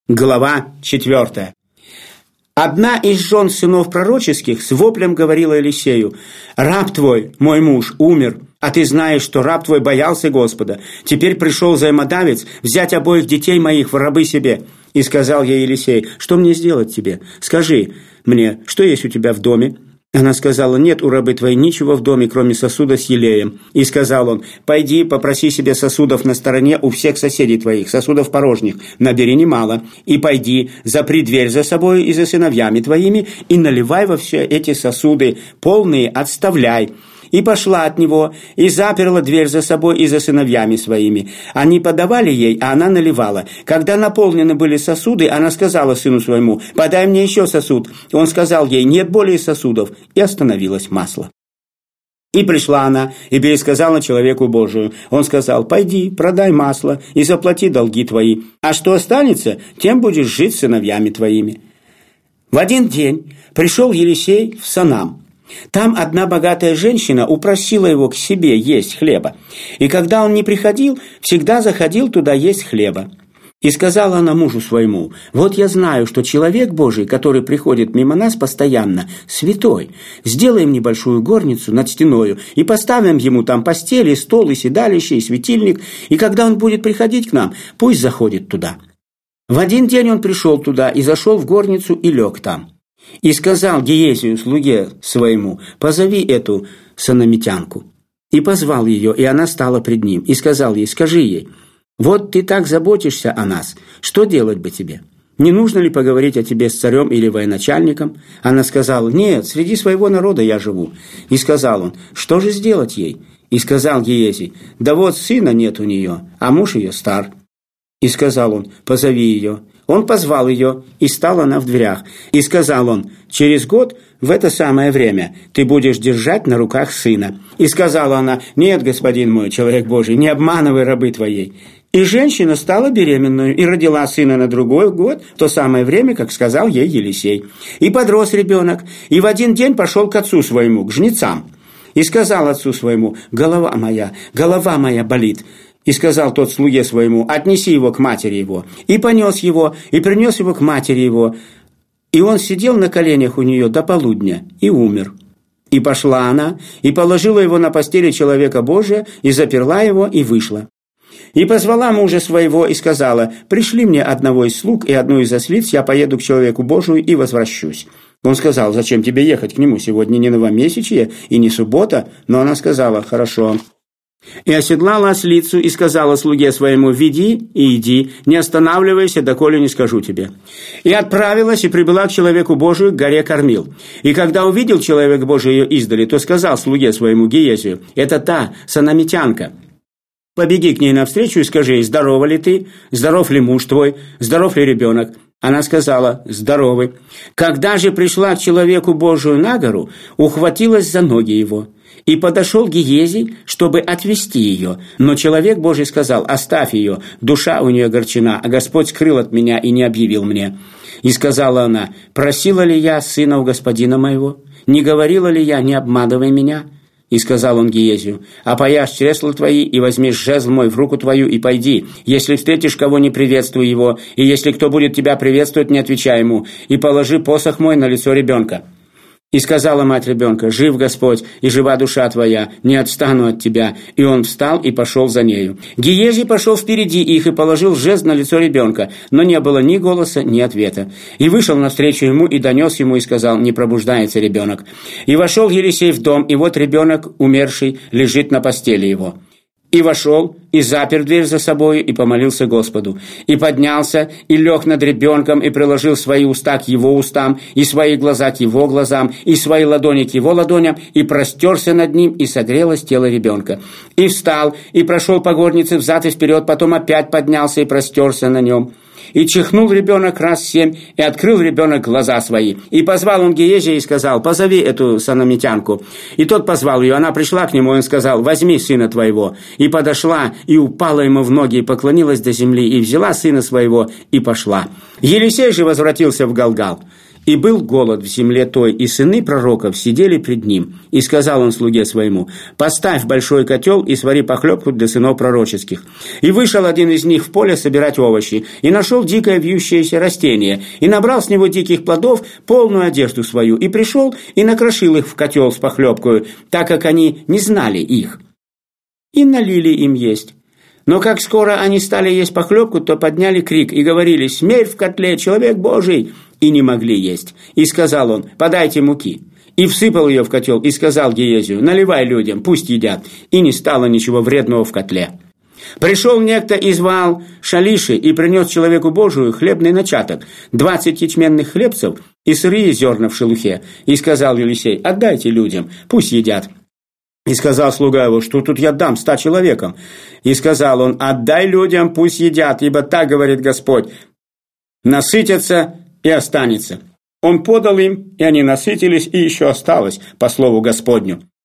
Глава 4. Одна из жен сынов пророческих с воплем говорила Елисею: «Раб твой, мой муж, умер, а ты знаешь, что раб твой боялся Господа. Теперь пришел взаимодавец взять обоих детей моих в рабы себе». И сказал ей Елисей: «Что мне сделать тебе? Скажи мне, что есть у тебя в доме?» Она сказала: «Нет у рабы твоей ничего в доме, кроме сосуда с елеем». И сказал он: «Пойди, попроси себе сосудов на стороне у всех соседей твоих, сосудов порожних, набери немало, и пойди, запри дверь за собой и за сыновьями твоими, и наливай во все эти сосуды, полные отставляй». И пошла от него, и заперла дверь за собой и за сыновьями своими. Они подавали ей, а она наливала. Когда наполнены были сосуды, она сказала сыну своему: «Подай мне еще сосуд». Он сказал ей: «Нет более сосудов». И остановилось масло. И пришла она, и пересказала человеку Божию. Он сказал: «Пойди, продай масло, и заплати долги твои. А что останется, тем будешь жить с сыновьями твоими». В один день пришел Елисей в Санам. Там одна богатая женщина упросила его к себе есть хлеба. И когда он не приходил, всегда заходил туда есть хлеба. И сказала она мужу своему: «Вот я знаю, что человек Божий, который приходит мимо нас постоянно, святой. Сделаем небольшую горницу над стеною и поставим ему там постели, стол и седалище, и светильник, и когда он будет приходить к нам, пусть заходит туда». В один день он пришел туда и зашел в горницу и лег там. И сказал Гиезию, слуге своему: «Позови эту санамитянку». И позвал ее, и она стала пред ним. И сказал ей: «Скажи ей: вот ты так заботишься о нас, что делать бы тебе? Не нужно ли поговорить о тебе с царем или военачальником?» Она сказала: «Нет, среди своего народа я живу». И сказал он: «Что же сделать ей?» И сказал Гиезий: «Да вот сына нет у нее, а муж ее стар». И сказал он: «Позови ее». Он позвал ее, и стала она в дверях. И сказал он: «Через год в это самое время ты будешь держать на руках сына». И сказала она: «Нет, господин мой, человек Божий, не обманывай рабы твоей». И женщина стала беременную и родила сына на другой год, в то самое время, как сказал ей Елисей. И подрос ребенок, и в один день пошел к отцу своему, к жнецам. И сказал отцу своему: голова моя болит». И сказал тот слуге своему: «Отнеси его к матери его». И понес его, и принес его к матери его. И он сидел на коленях у нее до полудня, и умер. И пошла она, и положила его на постели человека Божия, и заперла его, и вышла. И позвала мужа своего, и сказала: «Пришли мне одного из слуг и одну из ослиц, я поеду к человеку Божию и возвращусь». Он сказал: «Зачем тебе ехать к нему? Сегодня не новомесячье и не суббота». Но она сказала: «Хорошо». И оседлала ослицу, и сказала слуге своему: «Веди и иди, не останавливайся, доколе не скажу тебе». И отправилась, и прибыла к человеку Божию, к горе Кормил. И когда увидел человек Божий ее издали, то сказал слуге своему Гиезию: «Это та санамитянка. Побеги к ней навстречу и скажи ей: здорова ли ты, здоров ли муж твой, здоров ли ребенок». Она сказала: «Здоровы». Когда же пришла к человеку Божию на гору, ухватилась за ноги его. И подошел Гиезий, чтобы отвести ее. Но человек Божий сказал: «Оставь ее, душа у нее огорчена, а Господь скрыл от меня и не объявил мне». И сказала она: «Просила ли я сына у господина моего? Не говорила ли я: не обманывай меня?» И сказал он Гиезию: «Опояшь чресла твои, и возьмешь жезл мой в руку твою, и пойди. Если встретишь кого, не приветствуй его, и если кто будет тебя приветствовать, не отвечай ему, и положи посох мой на лицо ребенка». И сказала мать ребенка: «Жив Господь, и жива душа твоя, не отстану от тебя». И он встал и пошел за нею. Гиезий пошел впереди их и положил жезл на лицо ребенка, но не было ни голоса, ни ответа. И вышел навстречу ему, и донес ему, и сказал: «Не пробуждается ребенок». И вошел Елисей в дом, и вот ребенок, умерший, лежит на постели его. И вошел, и запер дверь за собою, и помолился Господу. И поднялся, и лег над ребенком, и приложил свои уста к его устам, и свои глаза к его глазам, и свои ладони к его ладоням, и простерся над ним, и согрелось тело ребенка. И встал, и прошел по горнице взад и вперед, потом опять поднялся и простерся на нем. И чихнул ребенок раз 7, и открыл ребенок глаза свои. И позвал он Гиезия и сказал: «Позови эту санамитянку». И тот позвал ее, она пришла к нему, и он сказал: «Возьми сына твоего». И подошла, и упала ему в ноги, и поклонилась до земли, и взяла сына своего, и пошла. Елисей же возвратился в Галгал. И был голод в земле той, и сыны пророков сидели пред ним. И сказал он слуге своему: поставь большой котел и свари похлебку для сынов пророческих. И вышел один из них в поле собирать овощи, и нашел дикое вьющееся растение, и набрал с него диких плодов полную одежду свою, и пришел и накрошил их в котел с похлебкою, так как они не знали их. И налили им есть. Но как скоро они стали есть похлебку, то подняли крик и говорили: «Смерть в котле, человек Божий!» И не могли есть. И сказал он: «Подайте муки». И всыпал ее в котел, и сказал Гиезию: «Наливай людям, пусть едят». И не стало ничего вредного в котле. Пришел некто и звал Шалиши, и принес человеку Божию хлебный начаток, 20 ячменных хлебцев и сырые зерна в шелухе. И сказал Елисей: «Отдайте людям, пусть едят». И сказал слуга его: «Что тут я дам 100 человекам?» И сказал он: «Отдай людям, пусть едят, ибо так говорит Господь: насытятся и останется». Он подал им, и они насытились, и еще осталось, по слову Господню.